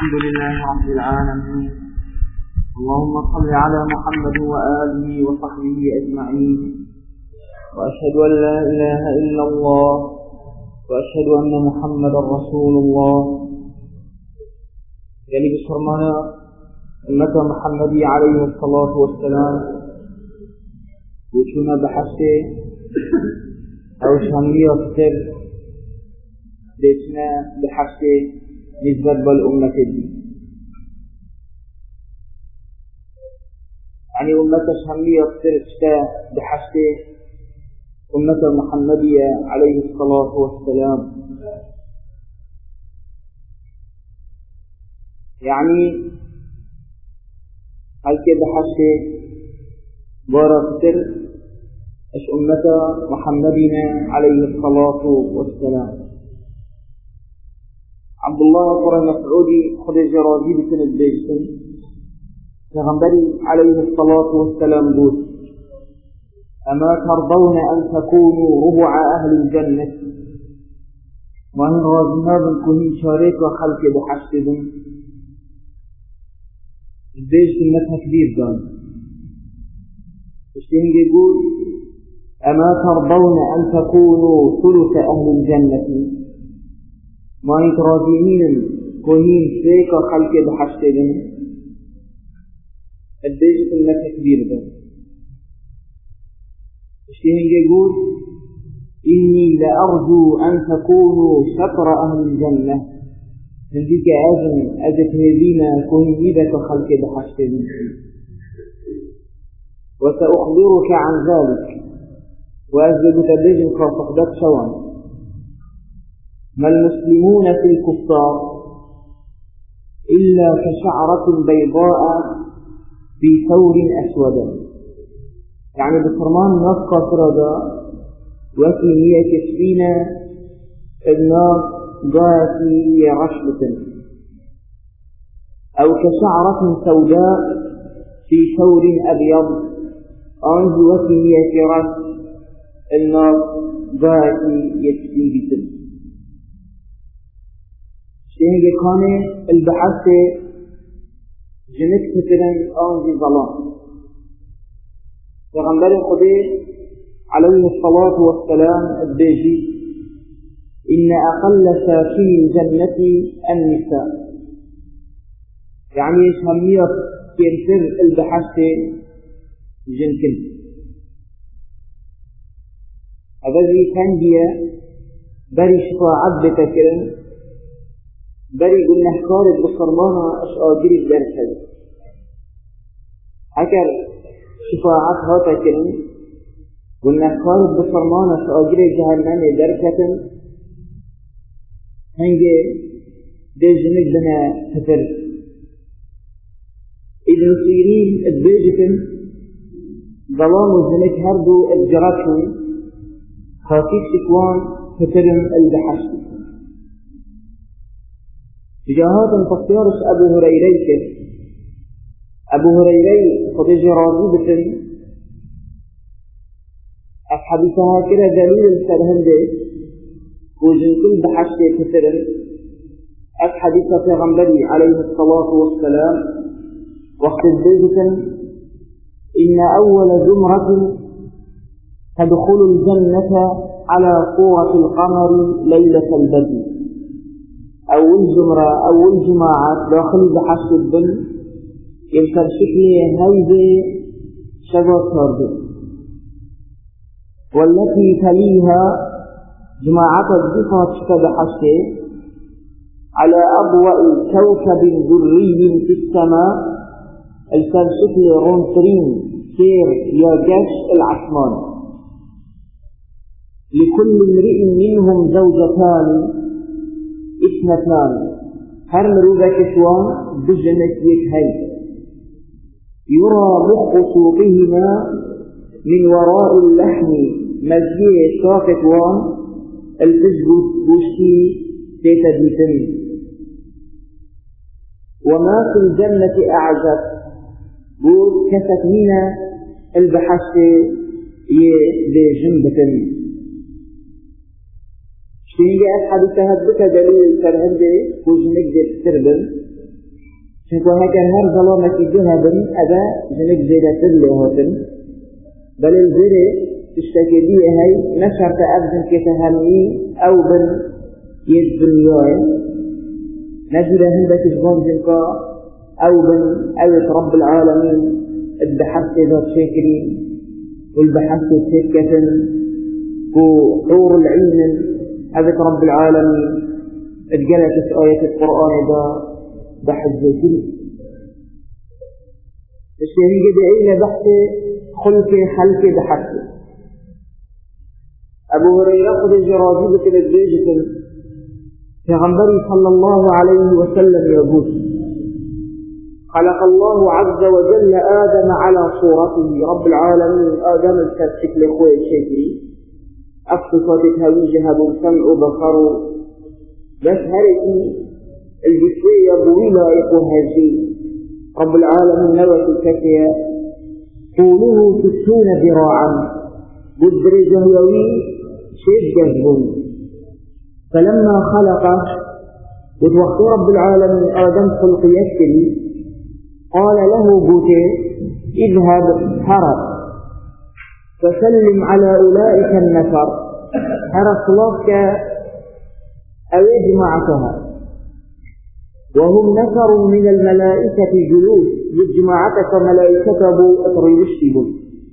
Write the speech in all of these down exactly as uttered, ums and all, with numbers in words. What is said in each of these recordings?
الحمد لله رب العالمين. اللهم صل على محمد وآله وصحبه أجمعين، وأشهد أن لا إله إلا الله، وأشهد أن محمد رسول الله. يعني بشرمنا أمة محمد عليه الصلاة والسلام وشنا بحثه أو شامية كتر ليشنا بحثه نسبة بالأمة دي، يعني أمة شامية كتر اشتا بحثه أمة محمدية عليه الصلاة والسلام. يعني هل كده بحثه بارا كتر اش أمة محمدنا عليه الصلاة والسلام. عبد الله قرن مسعودي خد جرازي بسنة بيجسن پیغمبری عليه الصلاة والسلام بود: أما ترضون أن تكونوا ربع أهل الجنة؟ ما هن رازينا بنكونين شارك وخلق بحشتهم بيجسن مثل كبير دان. اشتين يقول: أما ترضون أن تكونوا ثلث أهل الجنة؟ ما يتراضيين كونين شارك وخلق بحشتهم الدجة المثل كبير ده. اشتهن يقول: إني لأرجو أن تكونوا شطر أهل الجنة. هنديك أذن أجت هذين كونين إذا خلق بحشتهم، وسأخبرك عن ذلك وأزلق تبجن خاصقدك شوان. ما المسلمون في الكفار إلا كشعرة بيضاء في ثور أسود. يعني بفرمان نفقى فردا وفي هي كسفينة النار قاسي رشبة، أو كشعرة سوداء في ثور أبيض أنه وفي هي كرس النار قاسي يكسيبة. شيء كان البحث جنك فترن آنجي ظلام. پیغمبر خدا عليه الصلاة والسلام البيجي: إن أقل ساكن الجنة النساء. يعني يشهمية كيرتر البحث جنكن. هذا ذي كان جيا بري شفاعات بتكرن بري قلنا حكارت بصرمانا أشآجري الدرسة حكر شفاعات هاتا كلم قلنا حكارت بصرمانا أشآجري جهنم درسة هنجي دي جنك لنا فتر إذن سيرين البيجة ظلام الجنك هردو الجراتهم خاكيك شكوان فترم البحث. جاهات تختارش أبو هريرة أبو هريرة خديجة راضي بسن أحاديثها كده دليل السرهندة وجن كل بحث كثيرا. أحاديث پیغمبري عليه الصلاة والسلام وقت البيت: إن أول زمرة تدخل الجنة على صورة القمر ليلة البدر. أول زمرة أول جماعة داخل بحث الدم يمكن شكله هيدي شجر صارده، والتي تليها جماعة الدفاع بحثه على أضواء كوكب دري في السماء. الكل شكل رونترين سير يا جيش العثمان. لكل امرئ منهم زوجتان اثنتان. هر مروبة كشوان بجنة يكهي يرى مخ سوقهما من وراء اللحم مزجي شاكت وان الفجبوت بوشي تيتديتن. وما في الجنة أعجب بود كسكنين البحث يجنبتن. شيء أحد تهدك دليل الكرهن ده وجنك ده تربن شنكو هكا هر ظلامة جهبا أبا جنك زيادة اللهوتن بل الزيري تشتكي بيه هاي نشرت أبزن كتهمي أو بن يجبن يوين نجد هندك جبان جنكا أو بن أوت رب العالمين البحث ذات شاكرين والبحث تسكة وحور العين أوت رب العالمين اتجلت آية القرآن ذا بحث ذاكرين الشيء بدعين بحث خلق خلق بحث أبو هريرة قد جرازيبة للبيجة في غنبري صلى الله عليه وسلم يقول خلق الله عز وجل آدم على صورته رب العالمين آدم الشكل أخوي الشكري أفصفت هويجها بالسمع بصر بس هرتي الجسوية طويلة يقوها الشيء رب العالمين نوت الكتية طوله ستون ذراعا بالدرجة يوي شيء جذب فلما خلقه وتوقت رب العالمين آدم خلق يكري قال له بوتي اذهب هرب فسلم على أولئك النفر هرب صلاتك أو اجمعتها وهم نفر من الملائكة جلوس يجمعتك ملائكة أبو أتريشتب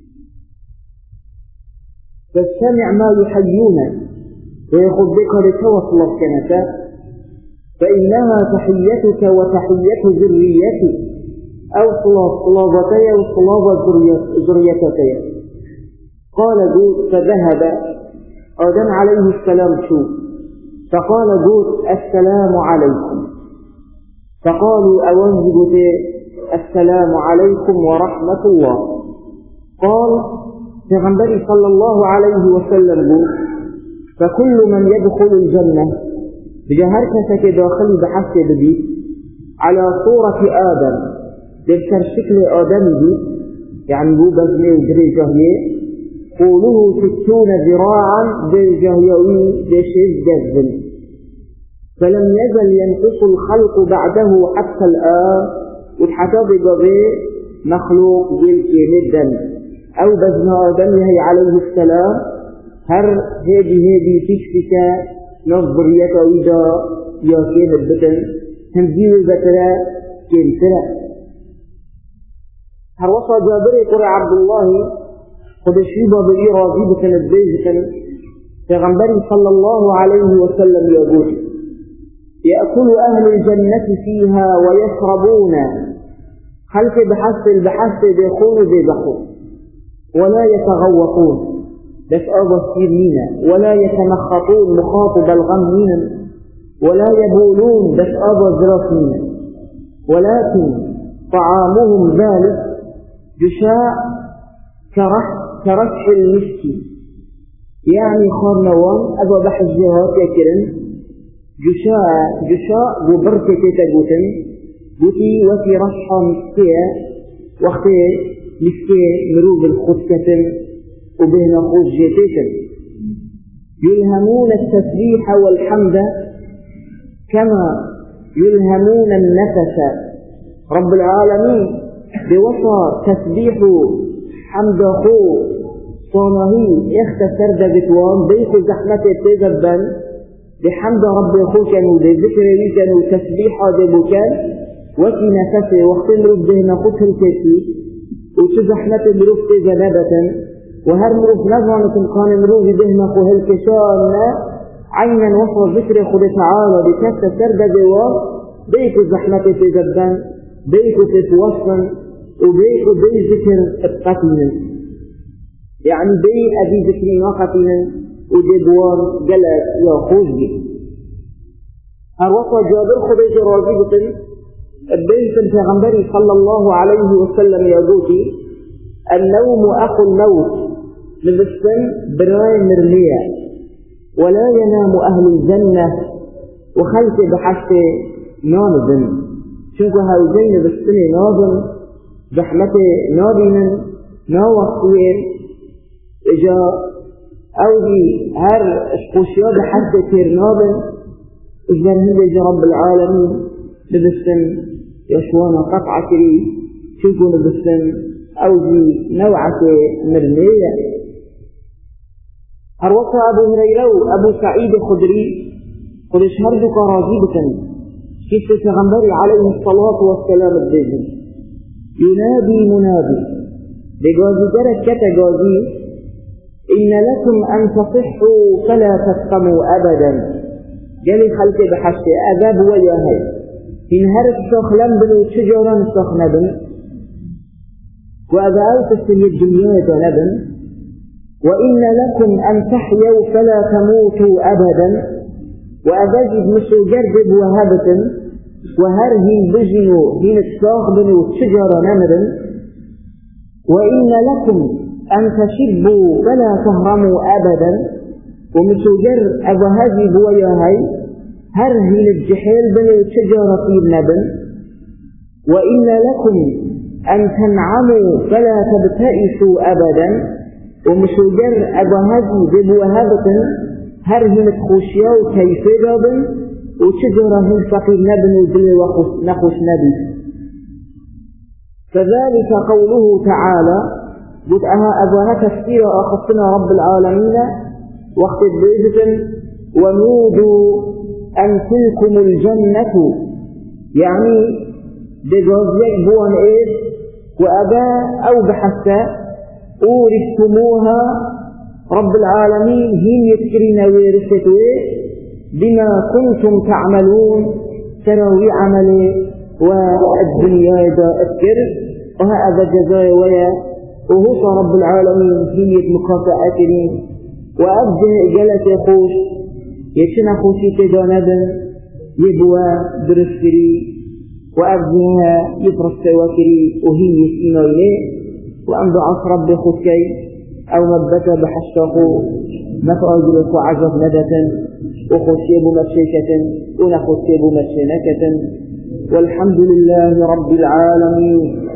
فاستمع ما يحيون ويخذ بك لتوصل كنتا فإنها تحيتك وتحية ذريتك أو صلابتي وصلاب ذريتك قال جود فذهب آدم عليه السلام شوف فقال جود السلام عليكم فقالوا أوانجبت السلام عليكم ورحمة الله قال پیغمبر صلى الله عليه وسلم بود فكل من يدخل الجنة بجهر كسك داخل بحث بديت على صورة آدم بذكر شكل آدم بي يعني بو بزنه ودرجه قوله ستون ذراعا درجهيوي بشيز جذب فلم يزل ينقص الخلق بعده حتى الآن وحتى بقضي مخلوق جلكي مدا أو بزن آدم عليه السلام هر هذه هذه تشفك نظرية وإذا ياكين البطن تنزيل البطرة كنترة هر وصى جابري قرى عبد الله قد شيبا بإرادي بكن الزيجة فغنبري صلى الله عليه وسلم يقول يأكل أهل الجنة فيها ويشربون خلف بحث البحث بيخون بيبخون ولا يتغوطون بس أبا السيرين ولا يتمخطون مخاطب الغمين ولا يبولون بس أبا الزرافين ولكن طعامهم ذلك جشاء كرح كرشح المسك يعني خارنوان أبا بحث جهات يكرن جشاء جشاء وبركة تقوتن بوتي وفي رشحة مسكية وقتي مسكية مروب الخسكة وبين خوش جيتيشن يلهمون التسبيح والحمد كما يلهمون النفس رب العالمين بوصى تسبيح حمد خو صانهي اختصر دبتوان بيخو زحمة تزبن بحمد رب خوكا وبذكر ويكا وتسبيح دبوكا وفي نفسه وقت نروف بهنا خطه الكثير وتزحمة نروف تزنبة وهر نروف نظرة كان نروف بهنا خو هالكشان عينا وصى ذكر خد تعالى بكسة سرد دوام بيكو زحمة تزبن بيكو تتوصن وبيكو بي ذكر القتل يعني بي أبي ذكر ناقتنا ودبوان جلس يا خوزي هروصى جابر خبيج راضي بطن البيت الفغنبري صلى الله عليه وسلم يقولي النوم أخو الموت لبسن براي مرمية ولا ينام أهل الجنة وخلت بحث نانبن شنكو هاوزين بسن ناظم زحمة نابنا ناوصير إجا أودي هر اشقوشيا بحث تيرنابن إجبر هندج رب العالمين لبسن يشوان قطعة لي شكون بالسن أو دي نوعة مرمية. أروى أبو هريرة أبو سعيد الخدري قل اشهردك راجبة كيف تغنبري عليه الصلاة والسلام الدجل ينادي منادي بجازي درك كتجازي إن لكم أن تصحوا فلا تسقموا أبدا جالي خلق بحشت أذاب وياهي إن هرت سخلن بنو شجرا سخنبن وأذا أوتست الدنيا جنبا وإن لكم أن تحيوا فلا تموتوا أبدا وأبجد مسو جرب وهبة وهرهي بجنو هين الساخبن والشجر نمرا وإن لكم أن تشبوا فلا تهرموا أبدا ومسو جر أبهذي بوياهي هرهي الجحيل بن الشجر في النبن وإن لكم أن تنعموا فلا تبتئسوا أبدا ومسو جر أبهذي بوهبة هرهي متخوشيا كيفية بن وشجرة الفقير نبن الدنيا نخش نبي. فذلك قوله تعالى قلت أها أبوها تفسير أخصنا رب العالمين وقت البيجة ونودوا أن تلكم الجنة يعني بجوزيك بوان إيش وأبا أو بحثة أورثتموها رب العالمين هم يذكرين ويرثتوه بما كنتم تعملون تروي عملي والدنيا دا أذكر وهذا جزاء ويا وهو رب العالمين هي مكافأتني وأبدأ إجالة يخوش يتشنا خوشي تجانبا يبوى درستري وأبدأها يفرس وكري وهي يسئنا إليه وأن ضعف ربي خسكي أو مبكى بحشاقه مفعجلك وعجب ندة وخسيب مشيكة ونخسيب مشينكة والحمد لله رب العالمين.